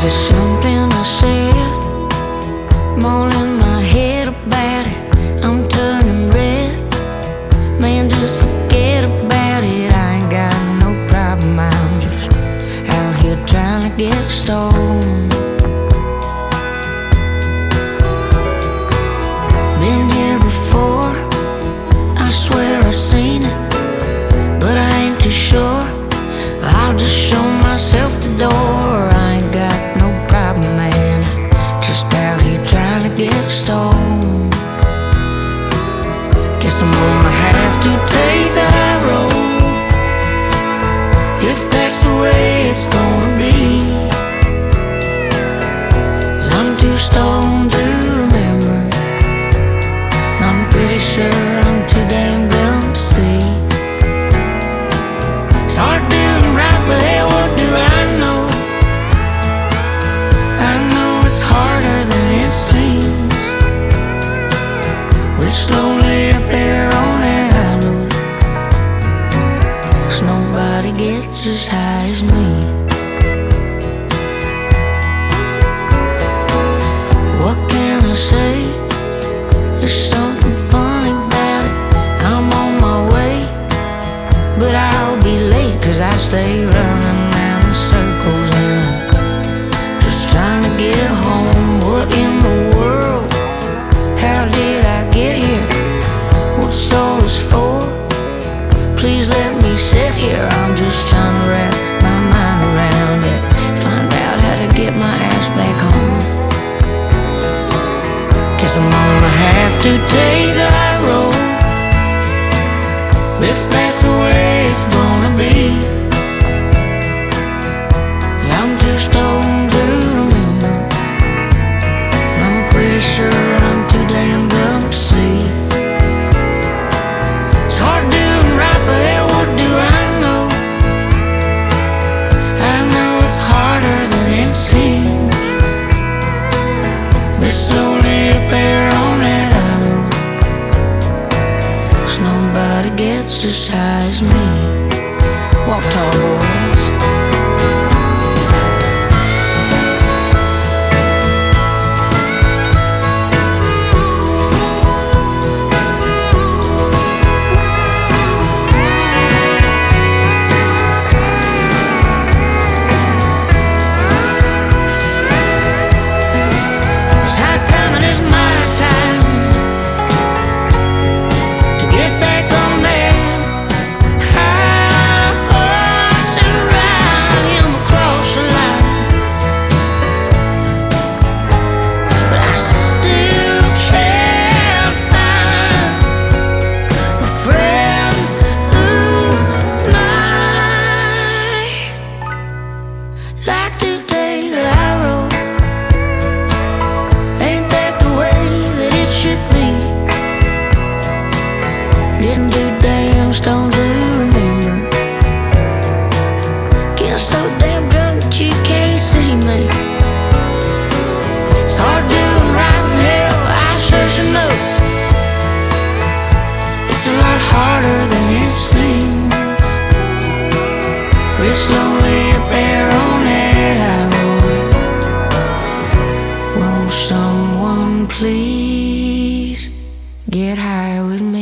Is something I said? I'm all in my head about it. I'm turning red. Man, just forget about it. I ain't got no problem. I'm just out here trying to get stoned. Been here before, I swear I've seen it, but I ain't too sure. I'll just show myself the door. I ain't got no problem, man. Just out here trying to get stoned. Guess I'm gonna have to take that road, if that's the way it's gonna be. I'm too stoned to remember. I'm pretty sure I'm too damn drunk to see. It's hard doing right, but hey, what do I know? I know it's harder than it seems. We're slowly up there on that high road, 'cause nobody gets as high as me. What can I say? There's something funny about it. I'm on my way, but I'll be late 'cause I stay running round in circles and just trying to get home. What in the world? How did I get here? What's all this for? Please let me sit here. I'm just trying to wrap my mind around it, find out how to get my ass back home. Guess I'm gonna have to take that road, if that's the way it's gonna be. I'm too stoned to remember. I'm pretty sure I'm too damn drunk to see. It's hard doing right, but hey, what do I know? I know it's harder than it seems. We're slowly up there on that high road, 'cause nobody gets as high as me. Walk tall, boys. It's high time and it's my time to get back on that high horse and ride him across the line. But I still can't find a friend who might like to take the high road. Ain't that the way that it should be? Getting too damn stoned to remember. Getting so damn drunk that you can't see me. It's hard doing right in hell, I sure should know. It's a lot harder than it seems. We're slowly up there on that high road. Won't someone please get high with me?